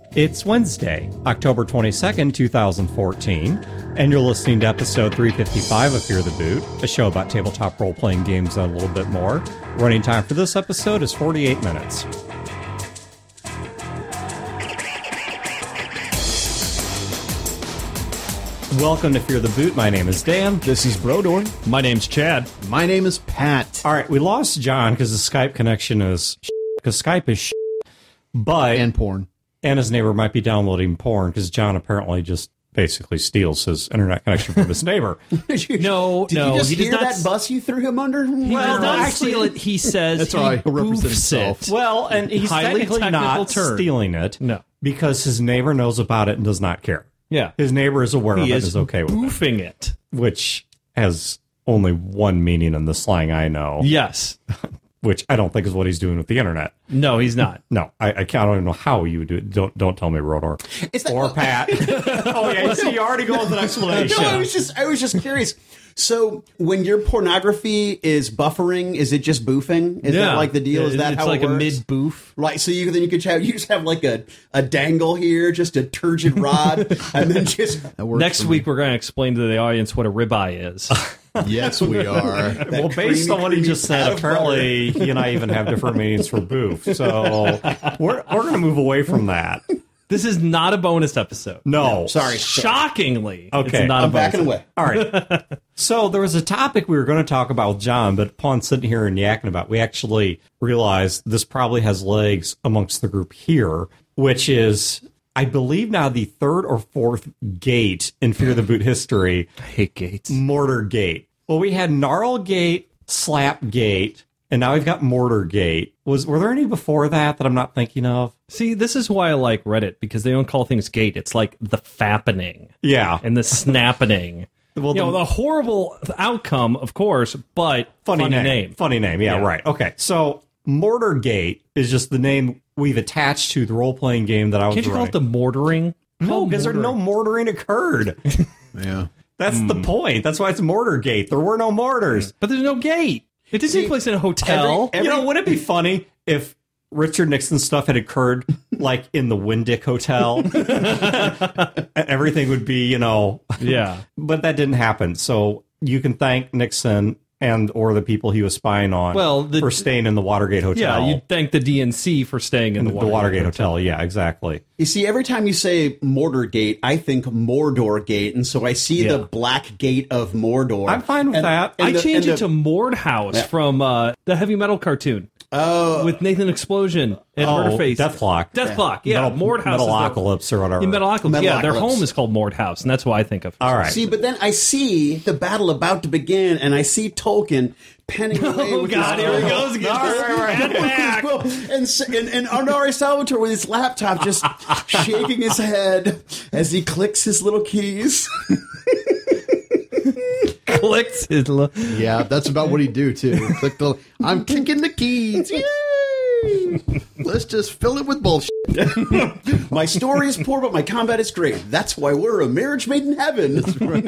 It's Wednesday, October 22nd, 2014, and you're listening to episode 355 of Fear the Boot, a show about tabletop role-playing games and a little bit more. Running time for this episode is 48 minutes. Welcome to Fear the Boot. My name is Dan. This is Brodor. My name's Chad. My name is Pat. All right, we lost John because the Skype connection is because Skype is but And porn. and his neighbor might be downloading porn because John apparently just basically steals his internet connection from his neighbor. Did you No, just he does hear not that bus you threw him under? He does not actually- steal it. He says That's he right. He'll represent boofs himself. it. Well, and he's Highly technically technical not term. stealing it. No. Because his neighbor knows about it and does not care. Yeah. His neighbor is aware of He it and is is okay with it, boofing it. which has only one meaning in the slang I know, Yes. which I don't think is what he's doing with the internet. No, he's not. No, I don't even know how you would do it. Don't tell me, Rodor. Or Pat. Oh, yeah, you see, you already go with an explanation. No, I was just curious. So, when your pornography is buffering, is it just boofing? Is that like the deal? Is that it's how like it works? a mid-boof? Right, so you just have like a dangle here, just a turgid rod, and then just Next week, we're going to explain to the audience what a ribeye is. Yes, we are. Well, based on what he just said, apparently he and I even have different meanings for boof. So we're going to move away from that. This is not a bonus episode. No. sorry. Shockingly, Okay, it's not I'm a bonus backing away. All right. So there was a topic we were going to talk about with John, but upon sitting here and yakking about, we actually realized this probably has legs amongst the group here, which is, I believe now the third or fourth gate in Fear the Boot history, I hate gates. Mortar Gate. Well, we had Gnarl Gate, Slap Gate, and now we've got Mortar Gate. Were there any before that I'm not thinking of? See, this is why I like Reddit, because they don't call things gate. It's like the fappening Yeah. and the snappening. Well, The horrible outcome, of course, but funny name. Funny name, yeah, Yeah. right. Okay, so Mortar Gate is just the name we've attached to the role-playing game that I was Can't you call it the mortaring? No, because no mortaring occurred. Yeah. That's the point. That's why it's Mortar Gate. There were no mortars. But there's no gate. It didn't take place in a hotel. Wouldn't it be funny if Richard Nixon stuff had occurred like in the Windick Hotel? Everything would be, Yeah. but that didn't happen. So you can thank Nixon and or the people he was spying on for staying in the Watergate Hotel. Yeah, you'd thank the DNC for staying in the Watergate Hotel. Yeah, exactly. You see, every time you say Mortar Gate, I think Mordor Gate, and so I see Yeah. the black gate of Mordor. I'm fine with that. I changed it to Mordhouse from the heavy metal cartoon. Oh, With Nathan Explosion and Murderface. Deathclock. Deathclock, yeah. Mordhouse. Metalocalypse or whatever. Metalocalypse. Yeah, their Metalocalypse. home is called Mordhouse, and that's what I think of. All right. see, but then I see the battle about to begin, and I see Tolkien penning away. Oh, with God, his here he bow. goes again. Right. Back. And Arnari Salvatore with his laptop just shaking his head as he clicks his little keys. Clicks his Yeah, that's about what he'd do, too. I'm kicking the keys. Yay! Let's just fill it with bullshit. My story is poor, but my combat is great. That's why we're a marriage made in heaven.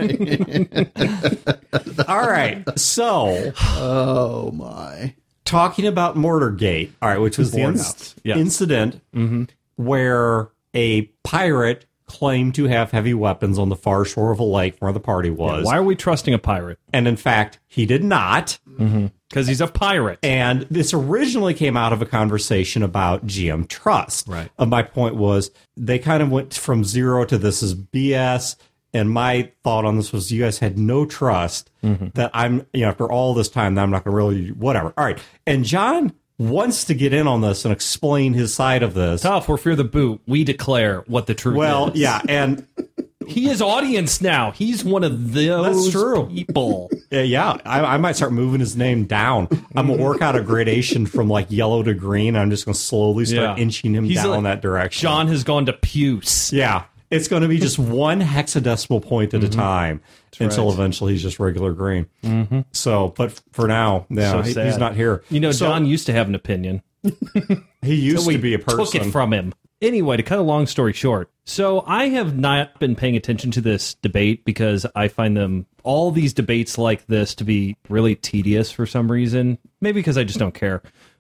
All right. So, Oh, my. talking about Mortar Gate, all right, which was the Mordhouse. Yeah. incident where a pirate claimed to have heavy weapons on the far shore of a lake where the party was. Why are we trusting a pirate? And in fact, he did not. Because he's a pirate. And this originally came out of a conversation about GM trust. Right. My point was they kind of went from zero to this is BS. And my thought on this was you guys had no trust that I'm, after all this time, that I'm not going to really, whatever. All right. And John wants to get in on this and explain his side of this. Tough, we're Fear the Boot. We declare what the truth is. Well, yeah. And He is audience now. He's one of those That's true. people. yeah, I might start moving his name down. I'm going to work out a gradation from like yellow to green. I'm just going to slowly start Yeah. inching him He's down like- that direction. John has gone to puce. Yeah. It's going to be just one hexadecimal point at a time until right. eventually he's just regular green. So, but for now, So he's sad. not here. So, John used to have an opinion. he used We to be a person. took it from him. Anyway, to cut a long story short, so I have not been paying attention to this debate because I find all these debates like this to be really tedious for some reason. Maybe because I just don't care.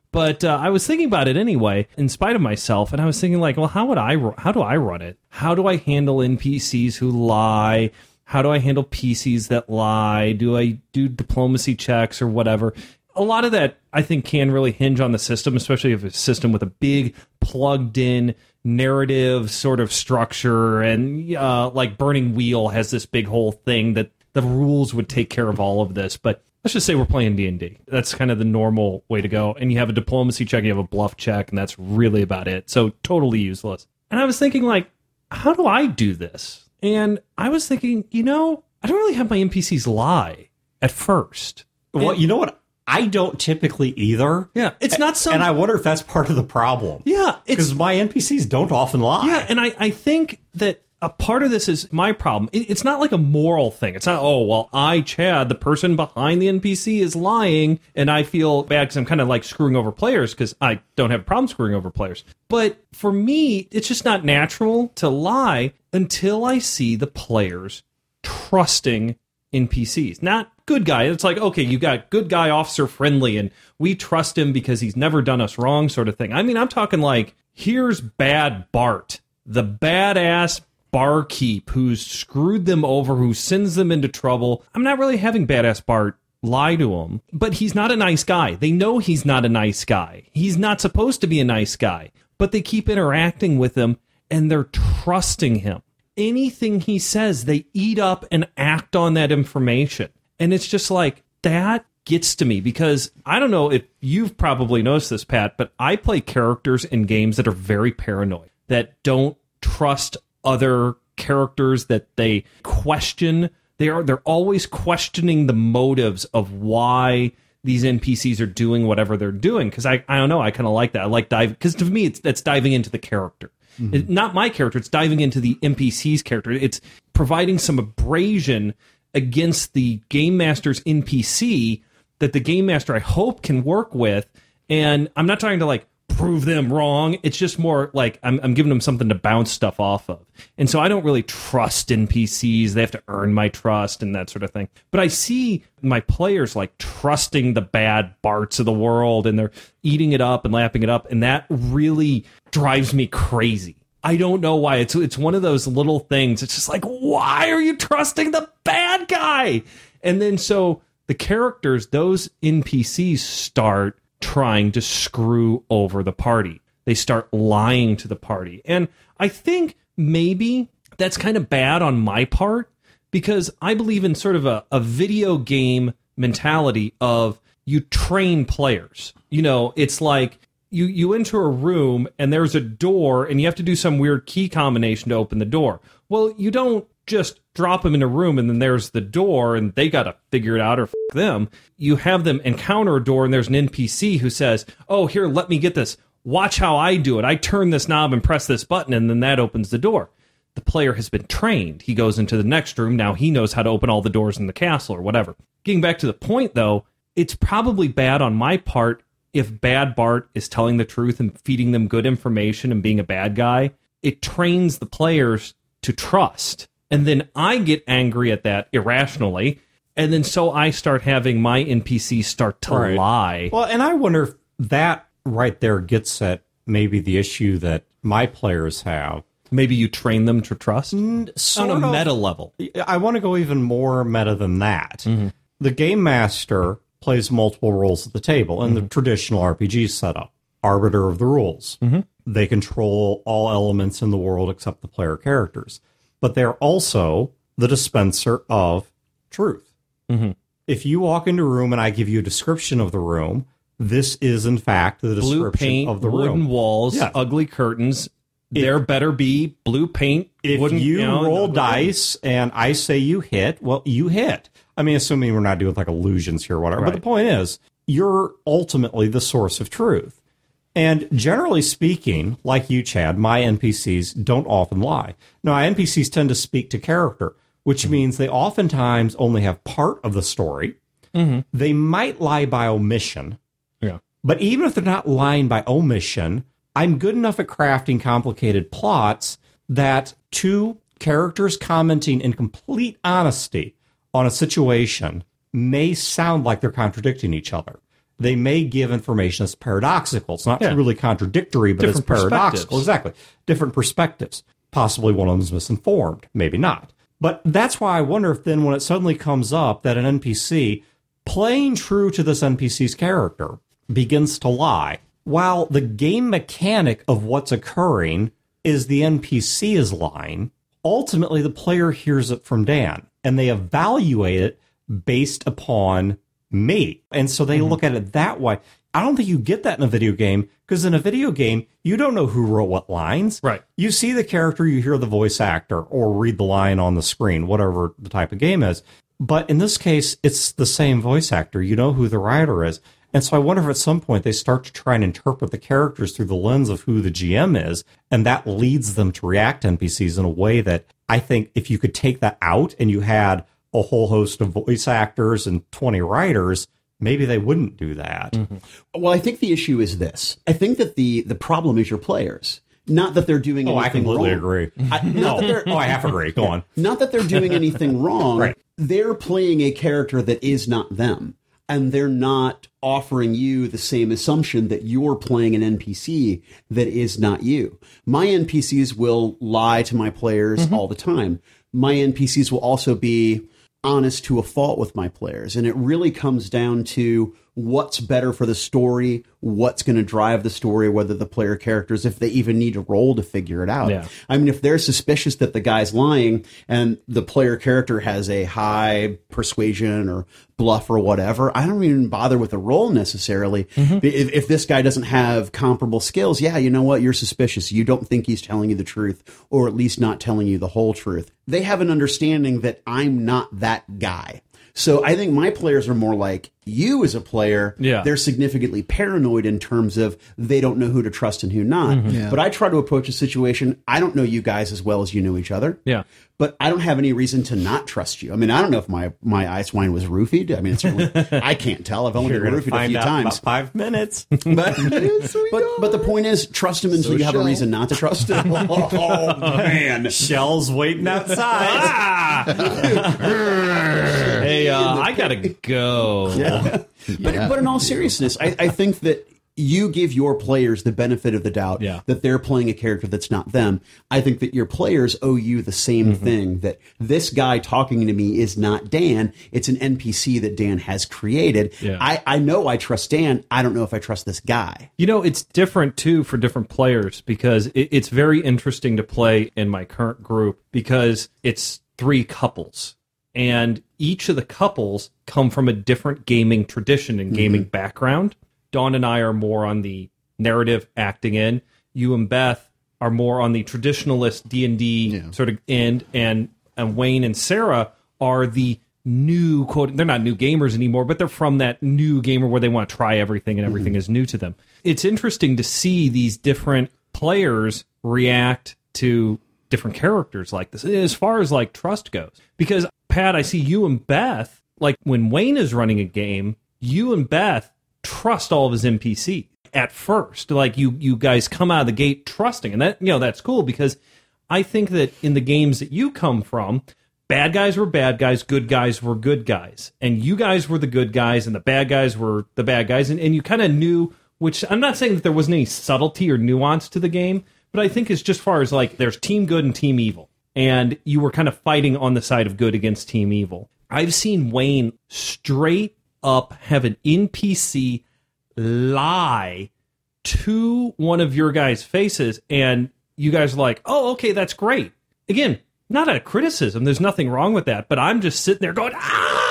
But I was thinking about it anyway, in spite of myself, and I was thinking like, well, how do I run it? How do I handle NPCs who lie? How do I handle PCs that lie? Do I do diplomacy checks or whatever? A lot of that, I think, can really hinge on the system, especially if it's a system with a big plugged-in narrative sort of structure, and like Burning Wheel has this big whole thing that the rules would take care of all of this, but let's just say we're playing D&D. That's kind of the normal way to go. And you have a diplomacy check, you have a bluff check, and that's really about it. So totally useless. And I was thinking, like, how do I do this? And I was thinking, I don't really have my NPCs lie at first. Well, you know what? I don't typically either. Yeah, it's not some... And I wonder if that's part of the problem. Yeah. Because my NPCs don't often lie. Yeah, and I think that a part of this is my problem. It's not like a moral thing. It's not, oh, well, I, Chad, the person behind the NPC is lying, and I feel bad because I'm kind of like screwing over players because I don't have a problem screwing over players. But for me, it's just not natural to lie until I see the players trusting NPCs. Not good guy. It's like, okay, you got good guy, officer friendly, and we trust him because he's never done us wrong sort of thing. I mean, I'm talking like, here's bad Bart, the badass barkeep who's screwed them over, who sends them into trouble. I'm not really having badass Bart lie to him, but he's not a nice guy. They know he's not a nice guy. He's not supposed to be a nice guy, but they keep interacting with him and they're trusting him. Anything he says, they eat up and act on that information. And it's just like, that gets to me because I don't know if you've probably noticed this, Pat, but I play characters in games that are very paranoid, that don't trust other characters, that they question. They're always questioning the motives of why these NPCs are doing whatever they're doing. Because I don't know, I kind of like that. I like dive because to me that's diving into the character. Mm-hmm. Not my character. It's diving into the NPC's character. It's providing some abrasion against the game master's NPC that the game master, I hope, can work with. And I'm not trying to like prove them wrong. It's just more like I'm giving them something to bounce stuff off of. And so I don't really trust NPCs. They have to earn my trust and that sort of thing. But I see my players like trusting the bad Barts of the world, and they're eating it up and lapping it up. And that really drives me crazy. I don't know why. It's one of those little things. It's just like, why are you trusting the bad guy? And then so the characters, those NPCs start trying to screw over the party. They start lying to the party. And I think maybe that's kind of bad on my part because I believe in sort of a video game mentality of you train players. It's like you enter a room and there's a door and you have to do some weird key combination to open the door. Well, you don't just drop them in a room and then there's the door and they got to figure it out or them. You have them encounter a door and there's an NPC who says, oh, here, let me get this. Watch how I do it. I turn this knob and press this button and then that opens the door. The player has been trained. He goes into the next room. Now he knows how to open all the doors in the castle or whatever. Getting back to the point, though, it's probably bad on my part if bad Bart is telling the truth and feeding them good information and being a bad guy. It trains the players to trust. And then I get angry at that irrationally. And then so I start having my NPCs start to lie. Well, and I wonder if that right there gets at maybe the issue that my players have. Maybe you train them to trust? On a meta level. I want to go even more meta than that. Mm-hmm. The game master plays multiple roles at the table in the traditional RPG setup. Arbiter of the rules. Mm-hmm. They control all elements in the world except the player characters. But they're also the dispenser of truth. Mm-hmm. If you walk into a room and I give you a description of the room, this is, in fact, the description blue paint, of the wooden room. walls, ugly curtains. There better be blue paint. If you roll dice and I say you hit, well, you hit. I mean, assuming we're not doing like illusions here or whatever. Right. But the point is, you're ultimately the source of truth. And generally speaking, like you, Chad, my NPCs don't often lie. No, my NPCs tend to speak to character, which means they oftentimes only have part of the story. Mm-hmm. They might lie by omission. Yeah. But even if they're not lying by omission, I'm good enough at crafting complicated plots that two characters commenting in complete honesty on a situation may sound like they're contradicting each other. they may give information that's paradoxical. It's not Yeah. really contradictory, but Different it's paradoxical. perspectives. Exactly. Different perspectives. Possibly one of them is misinformed. Maybe not. But that's why I wonder if then when it suddenly comes up that an NPC, playing true to this NPC's character, begins to lie, while the game mechanic of what's occurring is the NPC is lying, ultimately the player hears it from Dan, and they evaluate it based upon me. And so they look at it that way. I don't think you get that in a video game, because in a video game, you don't know who wrote what lines. Right. You see the character, you hear the voice actor, or read the line on the screen, whatever the type of game is. But in this case, it's the same voice actor. You know who the writer is. And so I wonder if at some point they start to try and interpret the characters through the lens of who the GM is, and that leads them to react to NPCs in a way that I think if you could take that out and you had a whole host of voice actors and 20 writers, maybe they wouldn't do that. Well, I think the issue is this. I think that the problem is your players. Not that they're doing anything wrong. I completely agree. I half agree. Go on. Not that they're doing anything wrong. Right. They're playing a character that is not them. And they're not offering you the same assumption that you're playing an NPC that is not you. My NPCs will lie to my players all the time. My NPCs will also be honest to a fault with my players. And it really comes down to what's better for the story, what's going to drive the story, whether the player characters, if they even need to roll to figure it out. Yeah. I mean, if they're suspicious that the guy's lying and the player character has a high persuasion or bluff or whatever, I don't even bother with the roll necessarily. If this guy doesn't have comparable skills, yeah, you know what? You're suspicious. You don't think he's telling you the truth, or at least not telling you the whole truth. They have an understanding that I'm not that guy. So I think my players are more like you as a player. Yeah. They're significantly paranoid in terms of they don't know who to trust and who not. Yeah. But I try to approach a situation. I don't know you guys as well as you know each other. Yeah. But I don't have any reason to not trust you. I mean, I don't know if my ice wine was roofied. I mean, it's certainly, I can't tell. I've only You're been going to roofied a find few out in about times. 5 minutes. But the point is, trust him until So you have a Shell. reason not to trust him. Oh, man. Shell's waiting outside. Hey, I gotta go. But in all seriousness, I think that you give your players the benefit of the doubt Yeah. that they're playing a character that's not them. I think that your players owe you the same thing, that this guy talking to me is not Dan. It's an NPC that Dan has created. Yeah. I know I trust Dan. I don't know if I trust this guy. You know, it's different too for different players, because it's very interesting to play in my current group because it's 3 couples. And each of the couples come from a different gaming tradition and gaming background. Dawn and I are more on the narrative acting end. You and Beth are more on the traditionalist D&D sort of end, and Wayne and Sarah are the new, quote, they're not new gamers anymore, but they're from that new gamer where they want to try everything and everything is new to them. It's interesting to see these different players react to different characters like this, as far as like trust goes. Because, Pat, I see you and Beth, like when Wayne is running a game, you and Beth trust all of his NPCs at first. Like you guys come out of the gate trusting, and that, you know, that's cool, because I think that in the games that you come from, bad guys were bad guys, good guys were good guys, and you guys were the good guys and the bad guys were the bad guys, and you kind of knew, which I'm not saying that there wasn't any subtlety or nuance to the game, but I think it's just far as like there's team good and team evil, and you were kind of fighting on the side of good against team evil. I've seen Wayne straight up have an NPC lie to one of your guys' faces, and you guys are like, oh, okay, that's great. Again, not a criticism. There's nothing wrong with that, but I'm just sitting there going,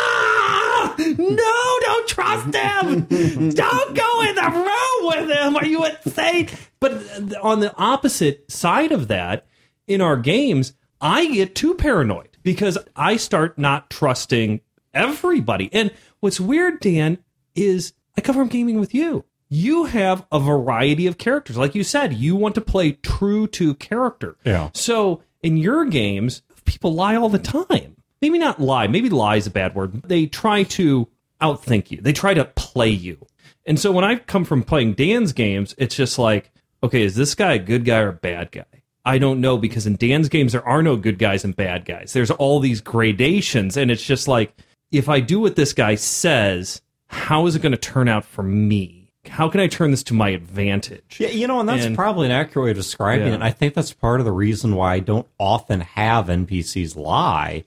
no, don't trust him. Don't go in the room with him. Are you insane? But on the opposite side of that, in our games, I get too paranoid because I start not trusting everybody. And what's weird, Dan, is I come from gaming with you. You have a variety of characters. Like you said, you want to play true to character. Yeah. So in your games, people lie all the time. Maybe not lie. Maybe lie is a bad word. They try to outthink you. They try to play you. And so when I come from playing Dan's games, it's just like, okay, is this guy a good guy or a bad guy? I don't know, because in Dan's games, there are no good guys and bad guys. There's all these gradations, and it's just like, if I do what this guy says, how is it going to turn out for me? How can I turn this to my advantage? Yeah, and that's probably an accurate way of describing it. And I think that's part of the reason why I don't often have NPCs lie,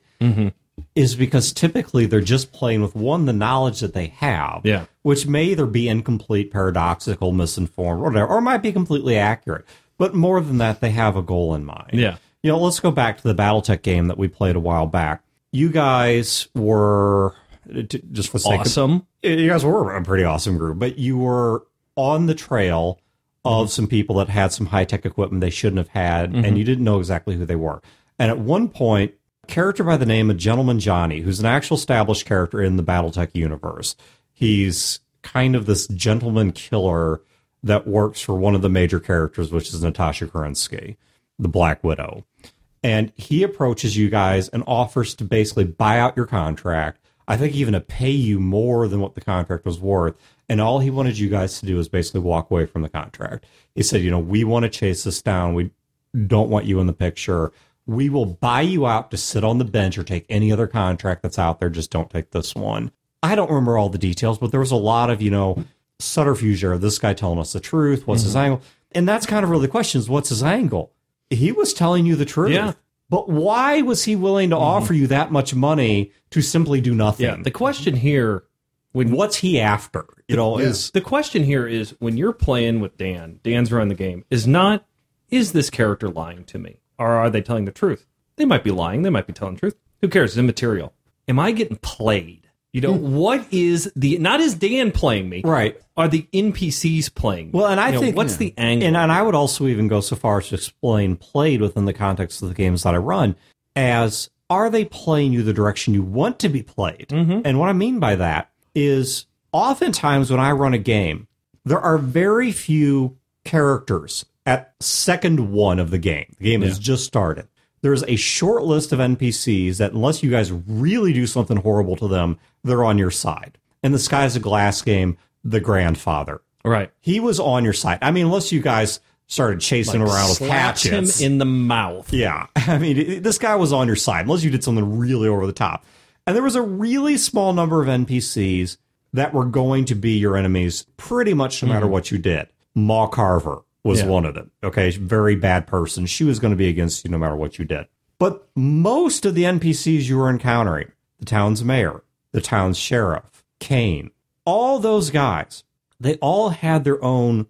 is because typically they're just playing with, one, the knowledge that they have, which may either be incomplete, paradoxical, misinformed, or whatever, or might be completely accurate. But more than that, they have a goal in mind. Yeah. Let's go back to the BattleTech game that we played a while back. You guys were, just for the sake awesome. You guys were a pretty awesome group, but you were on the trail of some people that had some high-tech equipment they shouldn't have had, and you didn't know exactly who they were. And at one point, a character by the name of Gentleman Johnny, who's an actual established character in the BattleTech universe, he's kind of this gentleman killer that works for one of the major characters, which is Natasha Kerensky, the Black Widow. And he approaches you guys and offers to basically buy out your contract, I think even to pay you more than what the contract was worth. And all he wanted you guys to do is basically walk away from the contract. He said, we want to chase this down. We don't want you in the picture. We will buy you out to sit on the bench or take any other contract that's out there. Just don't take this one. I don't remember all the details, but there was a lot of, subterfuge there. This guy telling us the truth. What's his angle? And that's kind of really the question is, what's his angle? He was telling you the truth. Yeah. But why was he willing to offer you that much money to simply do nothing? Yeah. The question here, what's he after? The question here is, when you're playing with Dan's running the game, is not, is this character lying to me? Or are they telling the truth? They might be lying. They might be telling the truth. Who cares? It's immaterial. Am I getting played? What is not is Dan playing me? Right. Are the NPCs playing me? Well, and I think, what's the angle? And I would also even go so far as to explain played within the context of the games that I run as, are they playing you the direction you want to be played? And what I mean by that is, oftentimes when I run a game, there are very few characters at second one of the game. The game has just started. There's a short list of NPCs that, unless you guys really do something horrible to them, they're on your side. In the Skies of Glass game, the grandfather. Right. He was on your side. I mean, unless you guys started chasing around with hatchets. Him in the mouth. Yeah. I mean, this guy was on your side, unless you did something really over the top. And there was a really small number of NPCs that were going to be your enemies pretty much no matter what you did. Ma Carver was one of them. Okay, very bad person. She was going to be against you no matter what you did. But most of the NPCs you were encountering, the town's mayor, the town's sheriff, Kane, all those guys, they all had their own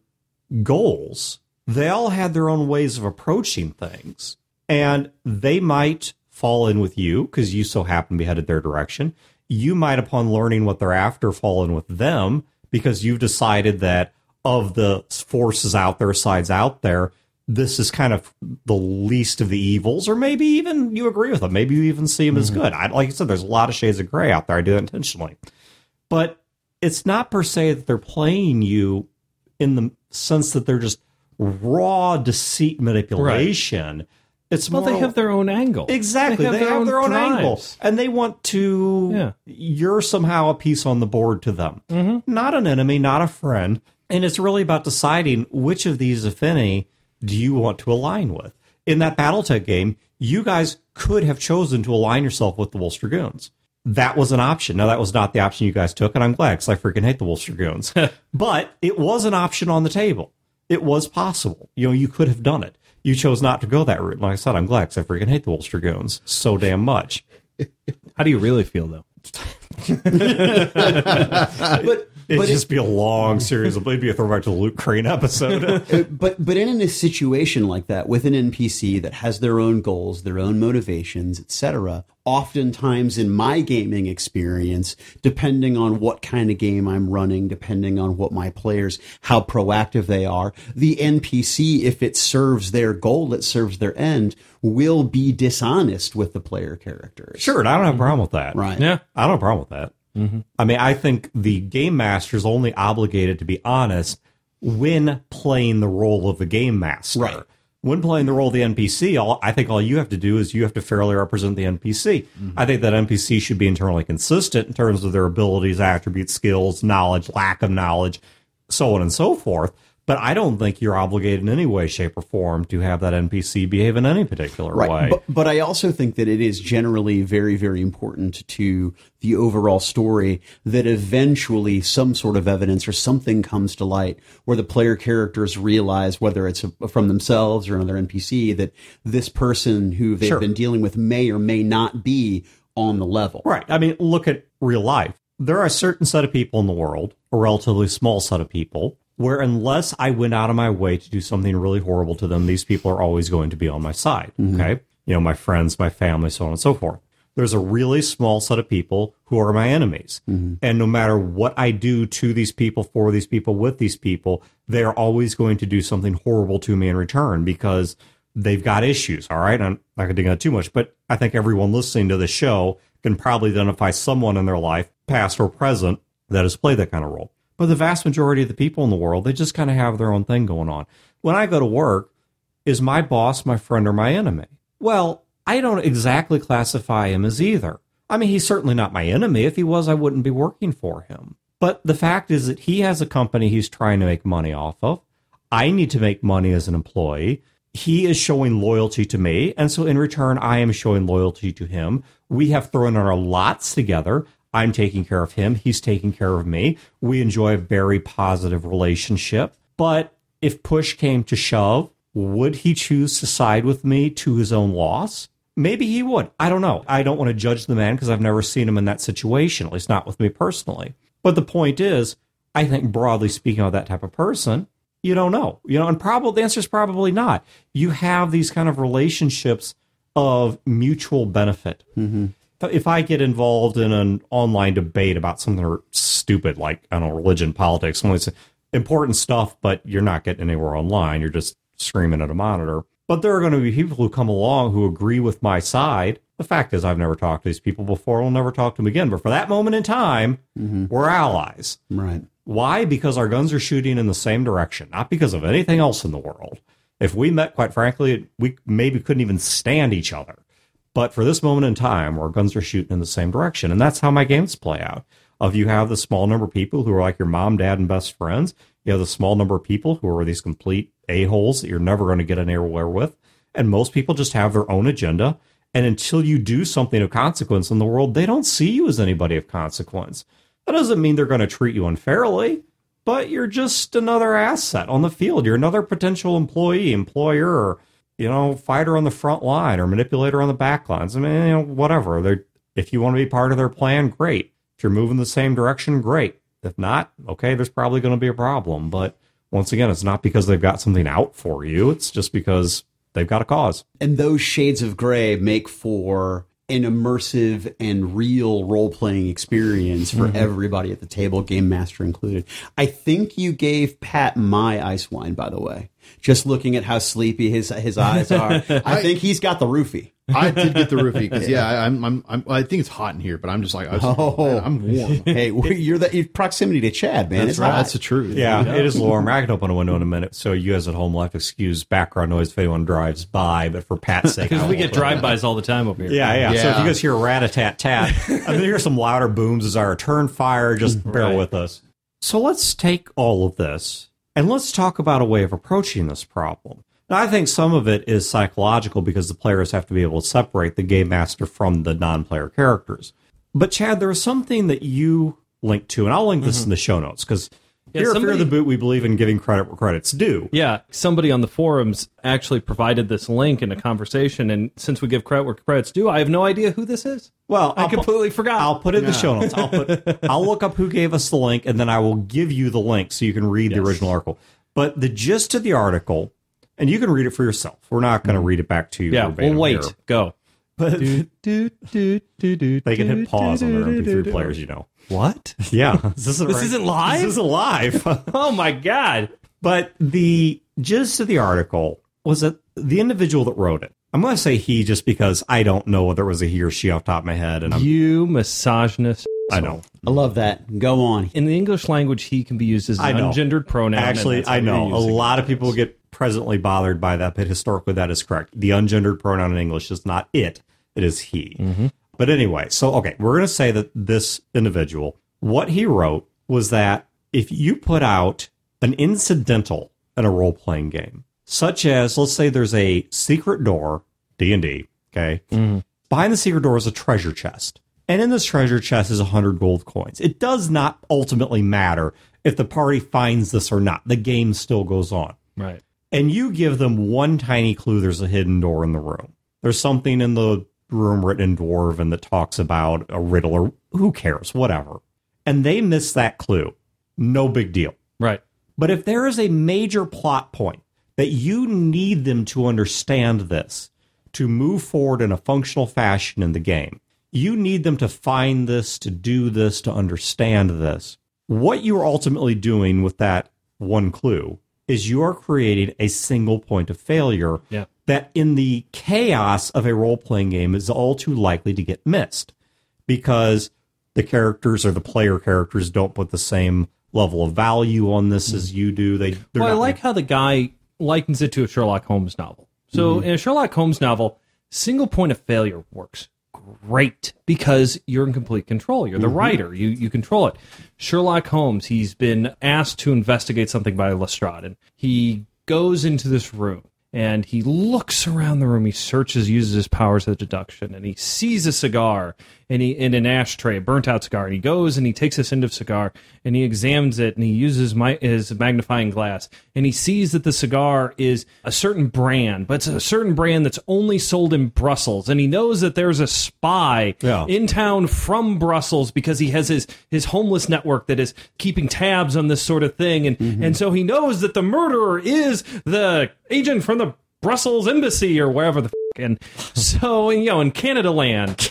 goals. They all had their own ways of approaching things. And they might fall in with you because you so happen to be headed their direction. You might, upon learning what they're after, fall in with them because you've decided that of the forces out there, sides out there, this is kind of the least of the evils, or maybe even you agree with them. Maybe you even see them as good. Like I said, there's a lot of shades of gray out there. I do that intentionally. But it's not per se that they're playing you in the sense that they're just raw deceit manipulation. Right. It's more, they have their own angle. Exactly. They have their own angle. And they want to, you're somehow a piece on the board to them. Not an enemy, not a friend. And it's really about deciding which of these, if any, do you want to align with. In that BattleTech game, you guys could have chosen to align yourself with the Wolves Dragoons. That was an option. Now, that was not the option you guys took, and I'm glad, because I freaking hate the Wolves Dragoons. But it was an option on the table. It was possible. You could have done it. You chose not to go that route. Like I said, I'm glad, because I freaking hate the Wolves Dragoons so damn much. How do you really feel, though? It'd just be a long series of maybe a throwback to the Luke Crane episode. but in a situation like that, with an NPC that has their own goals, their own motivations, etc., oftentimes in my gaming experience, depending on what kind of game I'm running, depending on what my players, how proactive they are, the NPC, if it serves their goal, it serves their end, will be dishonest with the player characters. Sure, and I don't have a problem with that. Right. Yeah. I don't have a problem with that. I mean, I think the game master is only obligated to be honest when playing the role of the game master. Right. When playing the role of the NPC, I think all you have to do is you have to fairly represent the NPC. I think that NPC should be internally consistent in terms of their abilities, attributes, skills, knowledge, lack of knowledge, so on and so forth. But I don't think you're obligated in any way, shape, or form to have that NPC behave in any particular way. But I also think that it is generally very, very important to the overall story that eventually some sort of evidence or something comes to light where the player characters realize, whether it's from themselves or another NPC, that this person who they've been dealing with may or may not be on the level. Right. I mean, look at real life. There are a certain set of people in the world, a relatively small set of people, where unless I went out of my way to do something really horrible to them, these people are always going to be on my side. Okay. You know, my friends, my family, so on and so forth. There's a really small set of people who are my enemies. And no matter what I do to these people, for these people, with these people, they are always going to do something horrible to me in return because they've got issues. All right. I'm not going to dig into too much, but I think everyone listening to the show can probably identify someone in their life, past or present, that has played that kind of role. But the vast majority of the people in the world, they just kind of have their own thing going on. When I go to work, is my boss my friend or my enemy? Well, I don't exactly classify him as either. I mean, he's certainly not my enemy. If he was, I wouldn't be working for him. But the fact is that he has a company he's trying to make money off of. I need to make money as an employee. He is showing loyalty to me, and so in return, I am showing loyalty to him. We have thrown in our lots together. I'm taking care of him. He's taking care of me. We enjoy a very positive relationship. But if push came to shove, would he choose to side with me to his own loss? Maybe he would. I don't know. I don't want to judge the man because I've never seen him in that situation, at least not with me personally. But the point is, I think broadly speaking of that type of person, you don't know. You know, and probably the answer is probably not. You have these kind of relationships of mutual benefit. If I get involved in an online debate about something stupid like, I don't know, religion, politics, it's important stuff, but you're not getting anywhere online. You're just screaming at a monitor. But there are going to be people who come along who agree with my side. The fact is, I've never talked to these people before. I'll never talk to them again. But for that moment in time, we're allies. Right. Why? Because our guns are shooting in the same direction, not because of anything else in the world. If we met, quite frankly, we maybe couldn't even stand each other. But for this moment in time, our guns are shooting in the same direction. And that's how my games play out. You have the small number of people who are like your mom, dad, and best friends. You have the small number of people who are these complete a-holes that you're never going to get anywhere with. And most people just have their own agenda. And until you do something of consequence in the world, they don't see you as anybody of consequence. That doesn't mean they're going to treat you unfairly, but you're just another asset on the field. You're another potential employee, employer, you know, fighter on the front line or manipulator on the back lines. I mean, you know, whatever. If you want to be part of their plan, great. If you're moving the same direction, great. If not, okay, there's probably going to be a problem. But once again, it's not because they've got something out for you. It's just because they've got a cause. And those shades of gray make for an immersive and real role-playing experience for everybody at the table, game master included. I think you gave Pat my ice wine, by the way. Just looking at how sleepy his eyes are, I think he's got the roofie. I did get the roofie because I think it's hot in here, but I'm just like, I'm warm. Hey, you're the proximity to Chad, man. That's right. That's the truth. Yeah, it is warm. I can open a window in a minute, so you guys at home will have to excuse background noise if anyone drives by. But for Pat's sake, because we get drive-bys all the time over here. Yeah. So if you guys hear rat-a-tat-tat, I'm going to hear some louder booms as I return fire. Just bear with us. So let's take all of this and let's talk about a way of approaching this problem. Now, I think some of it is psychological because the players have to be able to separate the game master from the non-player characters. But, Chad, there is something that you linked to, and I'll link this in the show notes, because here at Fear the Boot, we believe in giving credit where credit's due. Yeah, somebody on the forums actually provided this link in a conversation, and since we give credit where credit's due, I have no idea who this is. Well, I completely forgot. I'll put it in the show notes. I'll look up who gave us the link, and then I will give you the link so you can read the original article. But the gist of the article, and you can read it for yourself. We're not going to read it back to you. Yeah, we'll wait. Here. Go. But they can hit pause on their MP3 players, you know. What? Yeah. This isn't live? This isn't live. Oh, my God. But the gist of the article was that the individual that wrote it, I'm going to say he just because I don't know whether it was a he or she off the top of my head. And you misogynist. I know. I love that. Go on. In the English language, he can be used as an ungendered pronoun. Actually, I know. A lot of people get presently bothered by that, but historically that is correct. The ungendered pronoun in English is not it. It is he. But anyway, so, okay, we're going to say that this individual, what he wrote was that if you put out an incidental in a role-playing game, such as, let's say there's a secret door, D&D, okay? Behind the secret door is a treasure chest. And in this treasure chest is 100 gold coins. It does not ultimately matter if the party finds this or not. The game still goes on. Right. And you give them one tiny clue there's a hidden door in the room. There's something in the room written in Dwarven that talks about a riddle or who cares, whatever. And they miss that clue. No big deal. Right. But if there is a major plot point that you need them to understand this, to move forward in a functional fashion in the game, you need them to find this, to do this, to understand this. What you're ultimately doing with that one clue is you are creating a single point of failure that in the chaos of a role-playing game is all too likely to get missed because the characters or the player characters don't put the same level of value on this as you do. I like how the guy likens it to a Sherlock Holmes novel. So in a Sherlock Holmes novel, single point of failure works great because you're in complete control. You're the writer. You control it. Sherlock Holmes, he's been asked to investigate something by Lestrade, and he goes into this room. And he looks around the room. He searches, uses his powers of deduction, and he sees a cigar in an ashtray, a burnt-out cigar. And he goes and he takes this end of cigar and he examines it and he uses his magnifying glass and he sees that the cigar is a certain brand, but it's a certain brand that's only sold in Brussels. And he knows that there's a spy in town from Brussels because he has his homeless network that is keeping tabs on this sort of thing. And so he knows that the murderer is the agent from the Brussels embassy or wherever the and so in Canada land.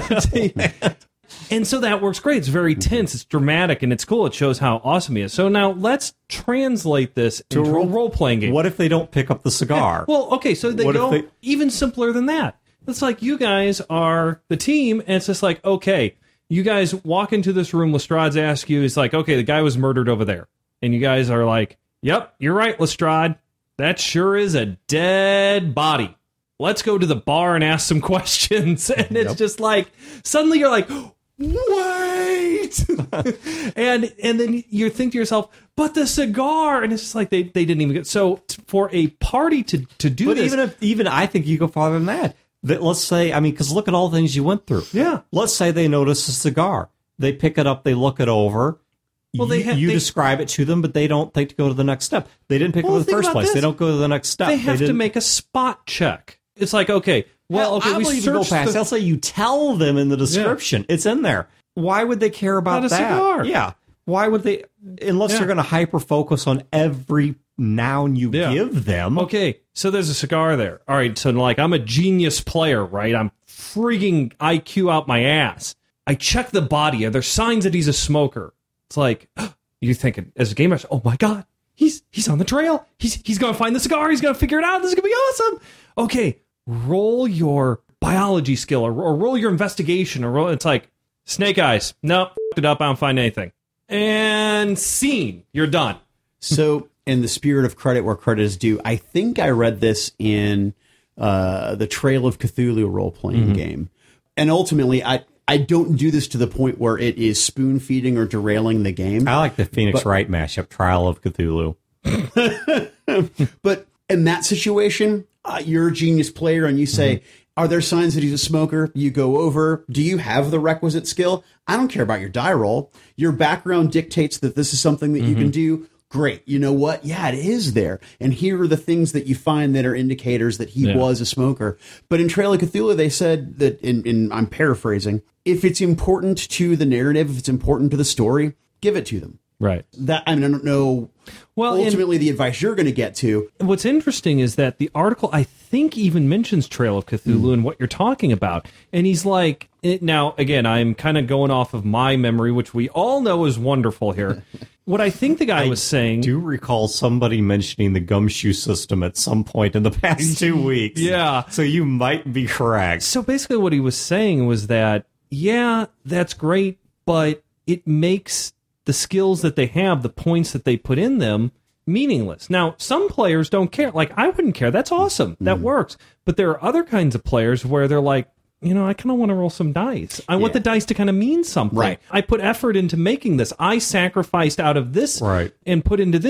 And so that works great. It's very tense, it's dramatic, and it's cool. It shows how awesome he is. So now let's translate this into a role-playing game. What if they don't pick up the cigar? Well, okay, so they go even simpler than that. It's like you guys are the team, and it's just like, okay, you guys walk into this room, Lestrade's asked you, it's like, okay, the guy was murdered over there. And you guys are like, yep, you're right, Lestrade. That sure is a dead body. Let's go to the bar and ask some questions. And it's just like, suddenly you're like, wait! and then you think to yourself, but the cigar! And it's just like, they didn't even get... So for a party to do but this... even I think you go farther than that. Let's say, because look at all the things you went through. Yeah. Let's say they notice a cigar. They pick it up, they look it over. Well, they describe it to them, but they don't think to go to the next step. They didn't pick it up in the first place. They don't go to the next step. They have to make a spot check. It's like, okay, we search past. I'll say you tell them in the description. Yeah. It's in there. Why would they care about that? Cigar. Yeah. Why would they? Unless you're going to hyper focus on every noun you give them. Okay, so there's a cigar there. All right, so like I'm a genius player, right? I'm freaking IQ out my ass. I check the body. Are there signs that he's a smoker? It's like, you're thinking, as a game master, oh my God, he's on the trail. He's going to find the cigar. He's going to figure it out. This is going to be awesome. Okay, roll your biology skill or roll your investigation. It's like, snake eyes. Nope, it up. I don't find anything. And scene. You're done. So, in the spirit of credit where credit is due, I think I read this in the Trail of Cthulhu role-playing game. And ultimately, I don't do this to the point where it is spoon-feeding or derailing the game. I like the Phoenix Wright mashup, Trial of Cthulhu. But in that situation, you're a genius player and you say, are there signs that he's a smoker? You go over, do you have the requisite skill? I don't care about your die roll. Your background dictates that this is something that you can do. Great. You know what? Yeah, it is there. And here are the things that you find that are indicators that he was a smoker. But in Trail of Cthulhu, they said that, I'm paraphrasing, if it's important to the narrative, if it's important to the story, give it to them. Right. That, I don't know. Well, ultimately, the advice you're going to get to. What's interesting is that the article, I think, even mentions Trail of Cthulhu and what you're talking about. And he's like, now, again, I'm kind of going off of my memory, which we all know is wonderful here. What I think the guy was saying... I do recall somebody mentioning the gumshoe system at some point in the past 2 weeks. Yeah. So you might be correct. So basically what he was saying was that, yeah, that's great, but it makes the skills that they have, the points that they put in them, meaningless. Now, some players don't care. Like, I wouldn't care. That's awesome. That works. But there are other kinds of players where they're like, I kind of want to roll some dice. I want the dice to kind of mean something. Right. I put effort into making this. I sacrificed out of this and put into this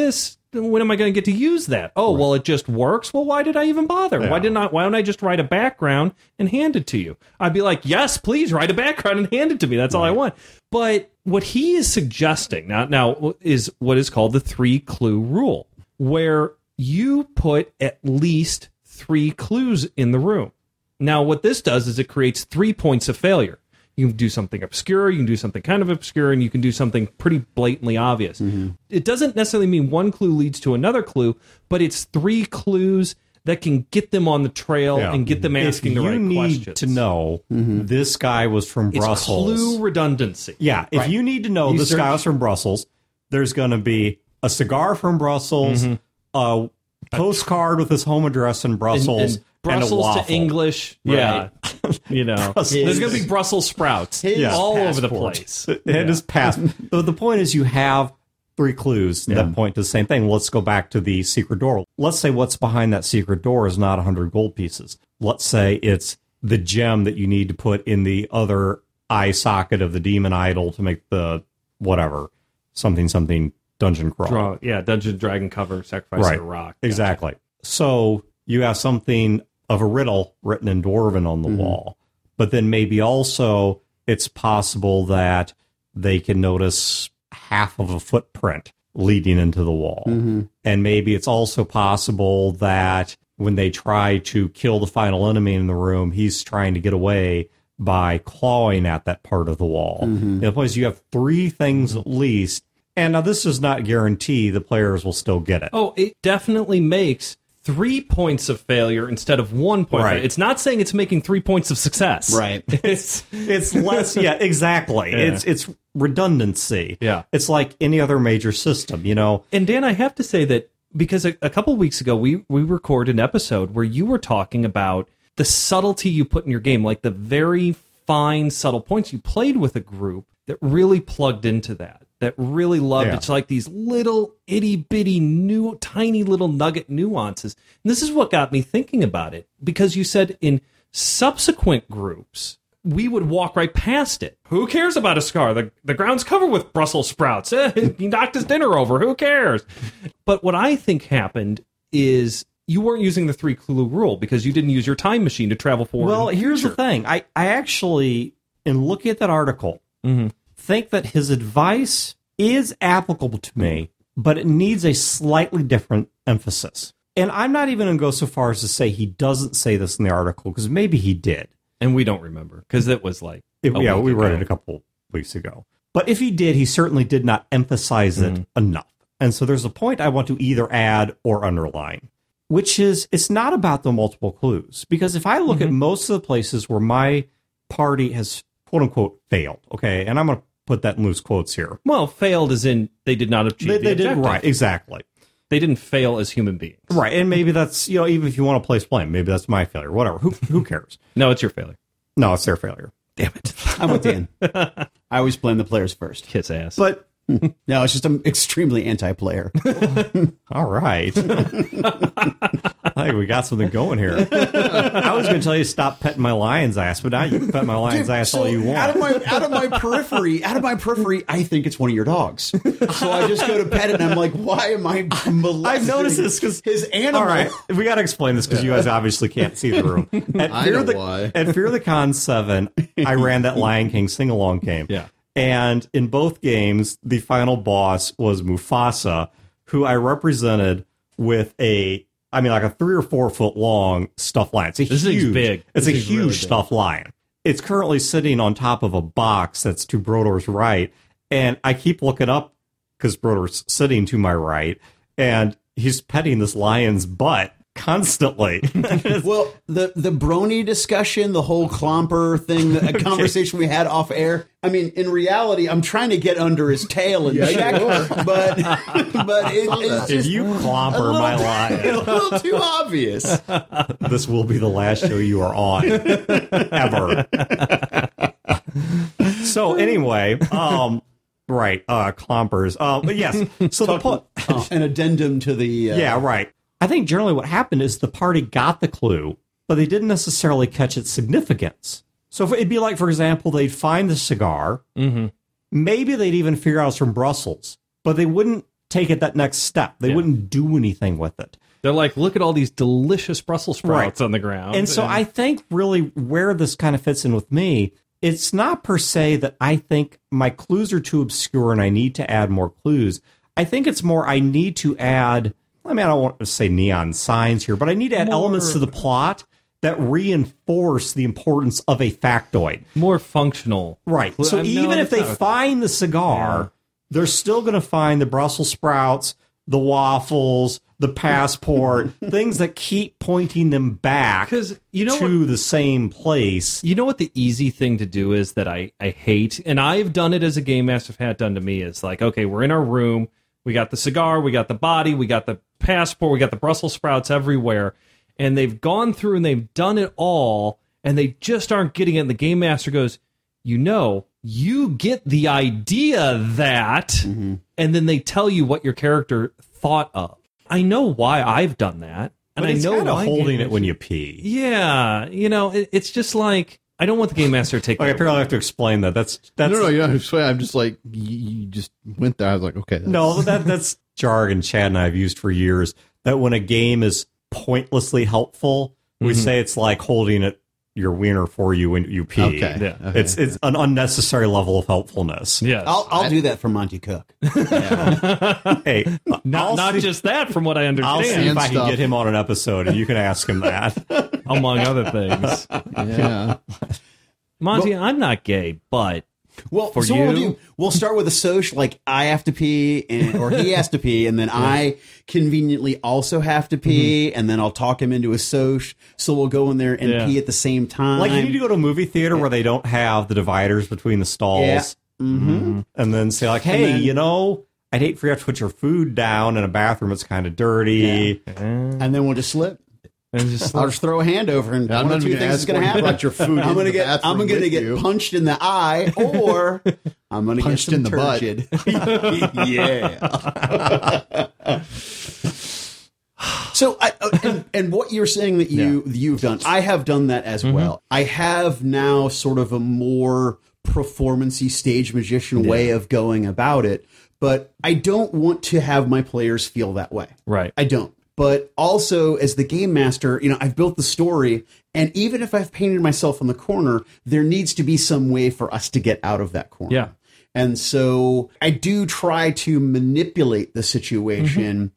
when am I going to get to use that? Oh, well, it just works. Well, why did I even bother? Yeah. Why don't I just write a background and hand it to you? I'd be like, yes, please write a background and hand it to me. That's all I want. But what he is suggesting now is what is called the 3-clue rule, where you put at least 3 clues in the room. Now, what this does is it creates 3 points of failure. You can do something obscure, you can do something kind of obscure, and you can do something pretty blatantly obvious. It doesn't necessarily mean one clue leads to another clue, but it's 3 clues that can get them on the trail and get them asking the right questions. You need to know this guy was from It's Brussels. clue redundancy. Yeah, if you need to know this guy was from Brussels, there's going to be a cigar from Brussels, a postcard with his home address in Brussels, And Brussels and a waffle. to English. Right. Yeah. You know, Brussels. there's going to be Brussels sprouts all over the place. It is past. So the point is you have 3 clues that point to the same thing. Let's go back to the secret door. Let's say what's behind that secret door is not 100 gold pieces. Let's say it's the gem that you need to put in the other eye socket of the demon idol to make the whatever, something dungeon crawl. Dungeon Dragon cover, sacrifice of a rock. Exactly. So you have something of a riddle written in Dwarven on the wall, but then maybe also it's possible that they can notice half of a footprint leading into the wall. And maybe it's also possible that when they try to kill the final enemy in the room, he's trying to get away by clawing at that part of the wall. In other words, you have 3 things at least. And now this does not guarantee the players will still get it. Oh, it definitely makes 3 points of failure instead of 1 point. Right. It's not saying it's making 3 points of success. Right. It's less. Yeah, exactly. It's redundancy. Yeah. It's like any other major system, you know. And Dan, I have to say that because a couple weeks ago we recorded an episode where you were talking about the subtlety you put in your game, like the very fine, subtle points. You played with a group that really plugged into that really loved it. It's like these little itty-bitty, tiny little nugget nuances. And this is what got me thinking about it, because you said in subsequent groups, we would walk right past it. Who cares about a scar? The ground's covered with Brussels sprouts. He knocked his dinner over. Who cares? But what I think happened is you weren't using the 3-clue rule because you didn't use your time machine to travel forward. Well, here's the thing. I actually, in looking at that article, think that his advice is applicable to me, but it needs a slightly different emphasis. And I'm not even going to go so far as to say he doesn't say this in the article, because maybe he did. And we don't remember, because it was like... we read it a couple weeks ago. But if he did, he certainly did not emphasize it enough. And so there's a point I want to either add or underline, which is it's not about the multiple clues. Because if I look at most of the places where my party has, quote-unquote, failed, okay, and I'm going to put that in loose quotes here. Well, failed as in they did not achieve the objective. Did, right, exactly. They didn't fail as human beings. Right, and maybe that's, even if you want to place blame, maybe that's my failure, whatever. Who cares? No, it's your failure. No, it's their failure. Damn it. I'm with Dan. I always blame the players first. Kiss ass. But No, it's just I'm extremely anti-player. all right. I think we got something going here. I was going to tell you to stop petting my lion's ass, but now you can pet my lion's ass all you want. Out of my periphery, I think it's one of your dogs. So I just go to pet it, and I'm like, why am I molesting I've noticed this because his animal? All right, we got to explain this because you guys obviously can't see the room. I know why. At Fear the Con 7, I ran that Lion King sing-along game. Yeah. And in both games, the final boss was Mufasa, who I represented with like a 3 or 4 foot long stuffed lion. This thing's big. It's This a thing's really huge big. stuffed lion. It's currently sitting on top of a box that's to Brodor's right. And I keep looking up because Brodor's sitting to my right. And he's petting this lion's butt constantly. Well, the brony discussion, the whole clomper thing, a conversation we had off air. I mean, in reality, I'm trying to get under his tail and check, but it's If just you clomper my a lion, little too obvious. this will be the last show you are on ever. So anyway, right, clompers. But yes, so the point. An addendum to the Yeah, right. I think generally what happened is the party got the clue, but they didn't necessarily catch its significance. So it'd be like, for example, they'd find the cigar. Mm-hmm. Maybe they'd even figure out it's from Brussels, but they wouldn't take it that next step. They wouldn't do anything with it. They're like, look at all these delicious Brussels sprouts on the ground. And so I think really where this kind of fits in with me, it's not per se that I think my clues are too obscure and I need to add more clues. I think it's more I need to add, I mean, I don't want to say neon signs here, but I need to add elements to the plot that reinforce the importance of a factoid. More functional. Right. So even if they find the cigar, they're still going to find the Brussels sprouts, the waffles, the passport, things that keep pointing them back to the same place. You know what the easy thing to do is that I hate, and I've done it as a game master, had done to me, is like, okay, we're in our room, we got the cigar, we got the body, we got the passport, we got the Brussels sprouts everywhere, and they've gone through and they've done it all, and they just aren't getting it, and the game master goes, you get the idea that, and then they tell you what your character thought of. I know why I've done that, and I know why holding it when you pee. Yeah, it's just like I don't want the game master to take. Okay, apparently I have to explain that. That's no. I'm just like you just went there. I was like, okay, that's jargon Chad and I have used for years. That when a game is pointlessly helpful, we say it's like holding your wiener for you when you pee. Okay. Yeah. Okay. It's an unnecessary level of helpfulness. Yes. I'll do that for Monty Cook. Hey, not just that, from what I understand. I'll see if I can get him on an episode, and you can ask him that. Among other things. Yeah. Monty, I'm not gay, but for you, we'll start with a social, like I have to pee, or he has to pee, and then I conveniently also have to pee, and then I'll talk him into a social, so we'll go in there and pee at the same time. Like you need to go to a movie theater where they don't have the dividers between the stalls. Yeah. Mm-hmm. And then say like, hey, I'd hate for you to put your food down in a bathroom that's kind of dirty. Yeah. And then we'll just slip. And I'll just throw a hand over, and one or two things is going to happen. Your food I'm going to get punched in the eye, or I'm going to get some in the turgid. Yeah. So, and what you're saying that you've done, I have done that as well. I have now sort of a more performance-y stage magician way of going about it, but I don't want to have my players feel that way. Right. I don't. But also, as the game master, I've built the story, and even if I've painted myself in the corner, there needs to be some way for us to get out of that corner. Yeah. And so I do try to manipulate the situation,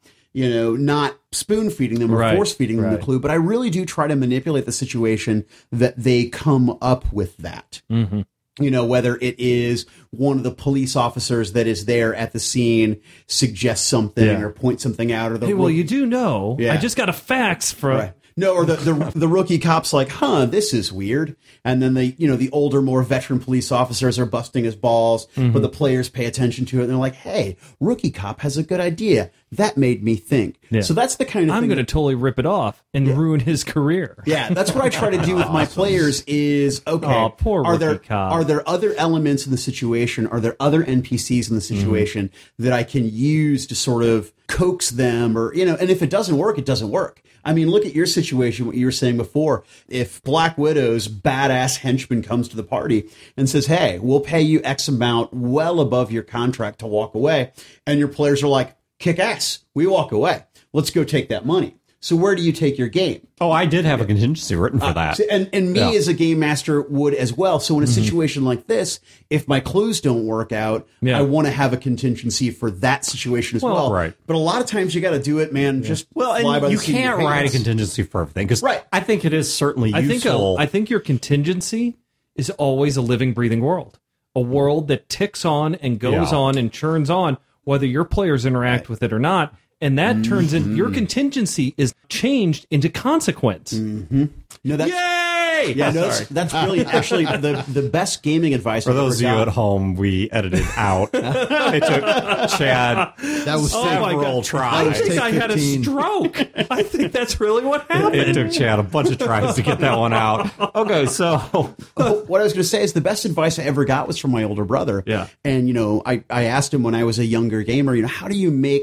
not spoon feeding them or force feeding them the clue, but I really do try to manipulate the situation that they come up with that. Mm-hmm. Whether it is one of the police officers that is there at the scene suggests something or points something out, or well, you do know. Yeah. I just got a fax from. Right. No, or the rookie cop's like, this is weird. And then the older, more veteran police officers are busting his balls, but the players pay attention to it. And they're like, hey, rookie cop has a good idea. That made me think. Yeah. So that's the kind of thing. I'm going to totally rip it off and ruin his career. Yeah, that's what I try to do with my players is, okay, poor rookie cop. Are there other elements in the situation? Are there other NPCs in the situation that I can use to sort of coax them, or, and if it doesn't work, it doesn't work. I mean, look at your situation, what you were saying before. If Black Widow's badass henchman comes to the party and says, hey, we'll pay you X amount well above your contract to walk away, and your players are like, kick ass, we walk away. Let's go take that money. So where do you take your game? Oh, I did have a contingency written for that. And me as a game master would as well. So in a situation like this, if my clues don't work out, I want to have a contingency for that situation as well. Right. But a lot of times you got to do it, man. Just fly by the you seat of your can't write a pants. contingency for everything, because I think it is certainly useful. I think your contingency is always a living, breathing world, a world that ticks on and goes on and churns on, whether your players interact with it or not. And that turns in your contingency is changed into consequence. Mm-hmm. No, that's, yay! Yeah, no, that's really actually the best gaming advice. For those of you at home, we edited out. It took Chad several tries. I think I had a stroke. I think that's really what happened. It took Chad a bunch of tries to get that one out. Okay, so what I was going to say is the best advice I ever got was from my older brother. Yeah, and I asked him when I was a younger gamer, how do you make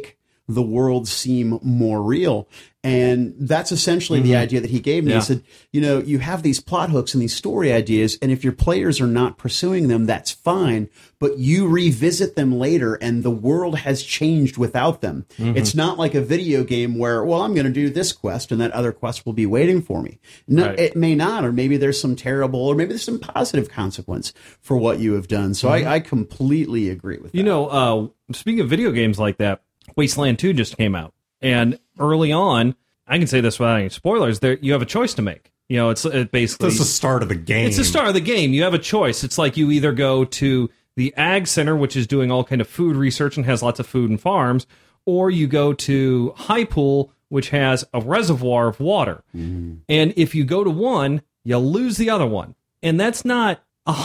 the world seem more real. And that's essentially the idea that he gave me. Yeah. He said, you have these plot hooks and these story ideas, and if your players are not pursuing them, that's fine. But you revisit them later, and the world has changed without them. It's not like a video game where, well, I'm going to do this quest, and that other quest will be waiting for me. No, Right. it may not, or maybe there's some terrible, or maybe there's some positive consequence for what you have done. So I completely agree with that. Speaking of video games like that, Wasteland 2 just came out. And early on, I can say this without any spoilers, you have a choice to make. It's basically... That's the start of the game. It's the start of the game. You have a choice. It's like you either go to the Ag Center, which is doing all kind of food research and has lots of food and farms, or you go to High Pool, which has a reservoir of water. And if you go to one, you lose the other one. And that's not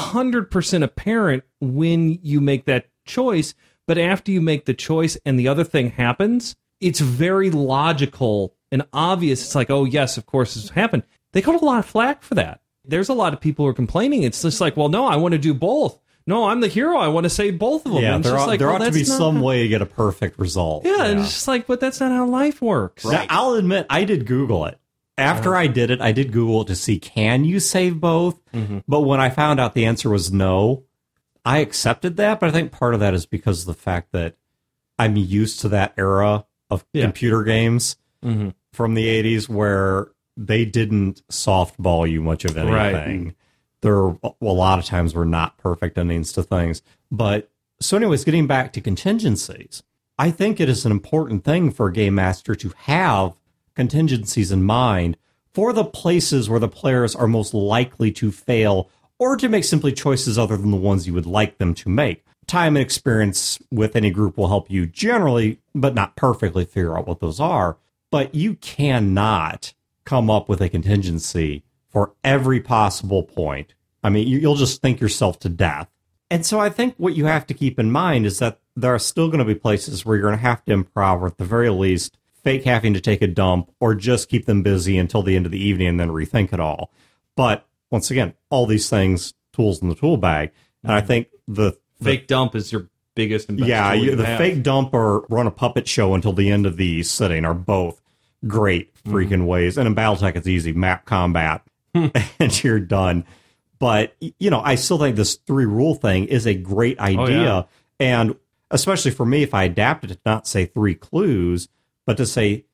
100% apparent when you make that choice, but after you make the choice and the other thing happens, it's very logical and obvious. It's like, oh, yes, of course this happened. They got a lot of flack for that. There's a lot of people who are complaining. It's just like, well, no, I want to do both. No, I'm the hero. I want to save both of them. Yeah, And there it's just like, well, ought to that's be not some how- way to get a perfect result. Yeah, and it's just like, but that's not how life works. Now, I'll admit, I did Google it. After I did it, I did Google it to see, can you save both? But when I found out the answer was no, I accepted that. But I think part of that is because of the fact that I'm used to that era of computer games from the 80s where they didn't softball you much of anything. Right. There a lot of times were not perfect endings to things. But so anyways, getting back to contingencies, I think it is an important thing for a game master to have contingencies in mind for the places where the players are most likely to fail or to make simply choices other than the ones you would like them to make. Time and experience with any group will help you generally, but not perfectly, figure out what those are. But you cannot come up with a contingency for every possible point. I mean, you'll just think yourself to death. And so I think what you have to keep in mind is that there are still going to be places where you're going to have to improv, or at the very least, fake having to take a dump, or just keep them busy until the end of the evening and then rethink it all. But once again, all these things, tools in the tool bag. And I think the Fake dump is your biggest and best tool you the have. fake dump or run a puppet show until the end of the sitting are both great freaking ways. And in Battletech, it's easy. Map combat, and you're done. But, I still think this 3-rule thing is a great idea. yeah. And especially for me, if I adapted it to not say 3 clues, but to say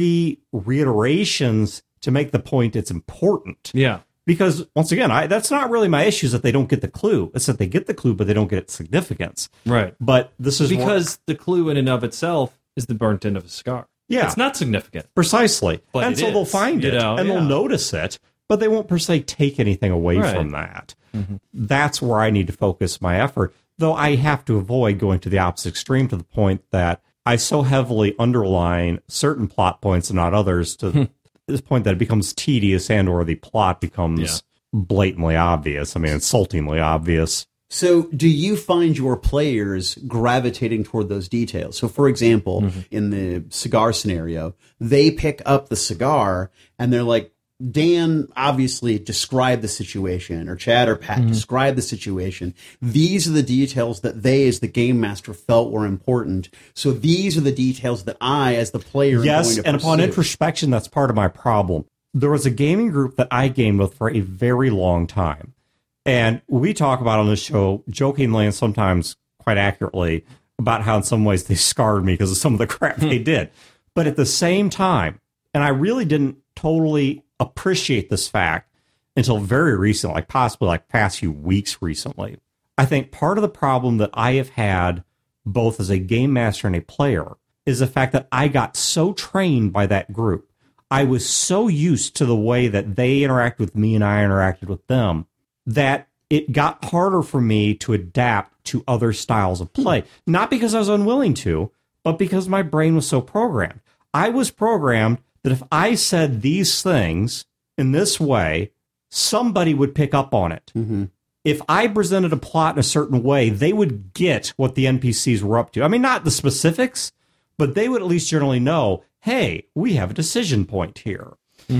3 reiterations to make the point it's important. Yeah. Because, once again, that's not really my issue is that they don't get the clue. It's that they get the clue, but they don't get its significance. Right. But this is Because the clue in and of itself is the burnt end of a cigar. Yeah. It's not significant. Precisely. But and it so they'll is, find it, and they'll notice it, but they won't per se take anything away Right. from that. That's where I need to focus my effort, though I have to avoid going to the opposite extreme to the point that I so heavily underline certain plot points and not others to this point that it becomes tedious and or the plot becomes blatantly obvious. I mean, insultingly obvious. So do you find your players gravitating toward those details? So, for example, in the cigar scenario, they pick up the cigar and they're like, Dan obviously described the situation, or Chad or Pat described the situation. These are the details that they, as the game master, felt were important. So these are the details that I, as the player, Yes, am going to and upon pursue. introspection, that's part of my problem. There was a gaming group that I gamed with for a very long time. And we talk about on this show, jokingly and sometimes quite accurately, about how in some ways they scarred me because of some of the crap they did. But at the same time, and I really didn't totally appreciate this fact until very recently, like possibly like past few weeks recently. I think part of the problem that I have had, both as a game master and a player, is the fact that I got so trained by that group. I was so used to the way that they interact with me and I interacted with them that it got harder for me to adapt to other styles of play. Not because I was unwilling to, but because my brain was so programmed. I was programmed that if I said these things in this way, somebody would pick up on it. If I presented a plot in a certain way, they would get what the NPCs were up to. I mean, not the specifics, but they would at least generally know, hey, we have a decision point here.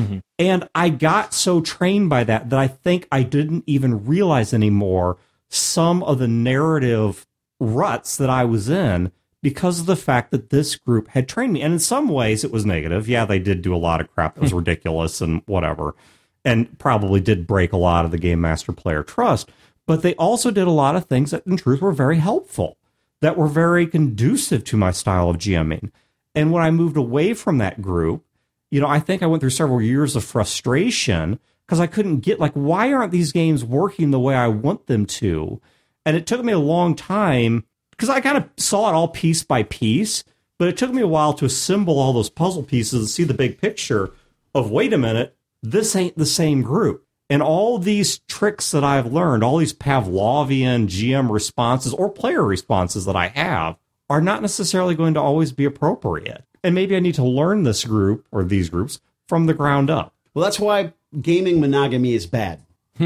And I got so trained by that I think I didn't even realize anymore some of the narrative ruts that I was in because of the fact that this group had trained me. And in some ways, it was negative. Yeah, they did do a lot of crap that was ridiculous and whatever, and probably did break a lot of the Game Master player trust. But they also did a lot of things that, in truth, were very helpful, that were very conducive to my style of GMing. And when I moved away from that group, I think I went through several years of frustration because I couldn't get, why aren't these games working the way I want them to? And it took me a long time because I kind of saw it all piece by piece, but it took me a while to assemble all those puzzle pieces and see the big picture of, wait a minute, this ain't the same group. And all these tricks that I've learned, all these Pavlovian GM responses or player responses that I have are not necessarily going to always be appropriate. And maybe I need to learn this group or these groups from the ground up. Well, that's why gaming monogamy is bad.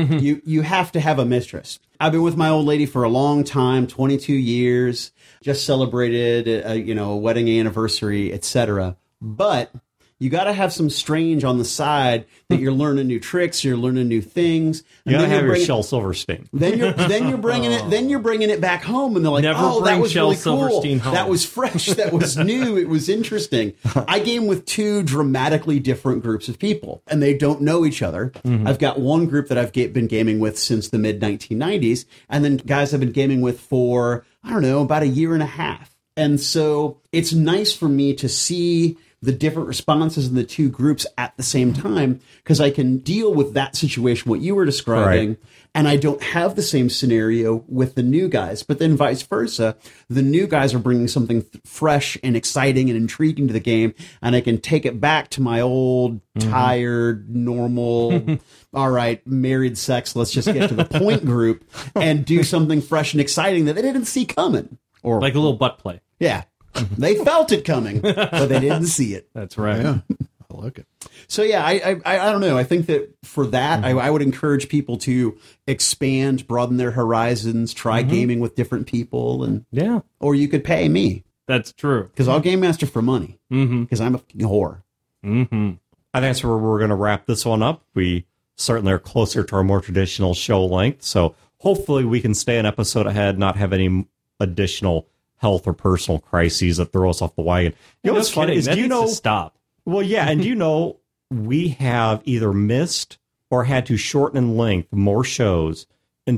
You have to have a mistress. I've been with my old lady for a long time, 22 years, just celebrated a wedding anniversary, etc. But you got to have some strange on the side that you're learning new tricks, you're learning new things. You got to have your Shel Silverstein. Then you're bringing it. Then you're bringing it back home, and they're like, Never "Oh, bring that was Shel really Silverstein cool. home. That was fresh. That was new. It was interesting." I game with two dramatically different groups of people, and they don't know each other. Mm-hmm. I've got one group that I've been gaming with since the mid 1990s, and then guys I've been gaming with for about a year and a half. And so it's nice for me to see the different responses in the two groups at the same time, because I can deal with that situation, what you were describing, right. And I don't have the same scenario with the new guys. But then vice versa, the new guys are bringing something fresh and exciting and intriguing to the game, and I can take it back to my old, tired, normal, all right, married sex, let's just get to the point group, and do something fresh and exciting that they didn't see coming. Or like a little butt play. Yeah. They felt it coming, but they didn't see it. That's right. Yeah, I like it. So, yeah, I don't know. I think that for that, I would encourage people to expand, broaden their horizons, try gaming with different people. And or you could pay me. That's true. Because I'll game master for money. Because I'm a whore. I think that's where we're going to wrap this one up. We certainly are closer to our more traditional show length. So hopefully we can stay an episode ahead, not have any additional health or personal crises that throw us off the wagon. What's funny is, stop. Well, yeah, and we have either missed or had to shorten in length more shows in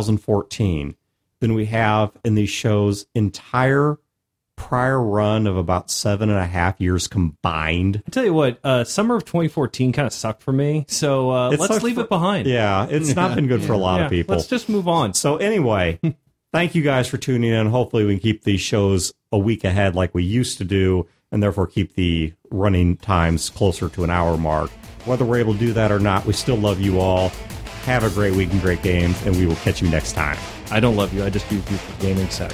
2014 than we have in these shows' entire prior run of about 7.5 years combined. I tell you what, summer of 2014 kind of sucked for me, so let's leave it behind. Yeah, it's not been good for a lot of people. Let's just move on. So anyway, thank you guys for tuning in. Hopefully we can keep these shows a week ahead like we used to do, and therefore keep the running times closer to an hour mark. Whether we're able to do that or not, we still love you all. Have a great week and great games, and we will catch you next time. I don't love you. I just use you for gaming sex.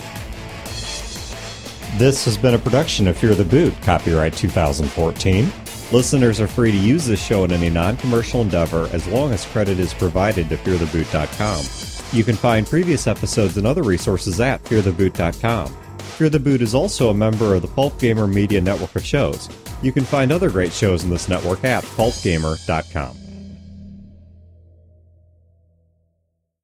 This has been a production of Fear the Boot, copyright 2014. Listeners are free to use this show in any non-commercial endeavor as long as credit is provided to feartheboot.com. You can find previous episodes and other resources at feartheboot.com. Fear the Boot is also a member of the Pulp Gamer Media Network of shows. You can find other great shows in this network at pulpgamer.com.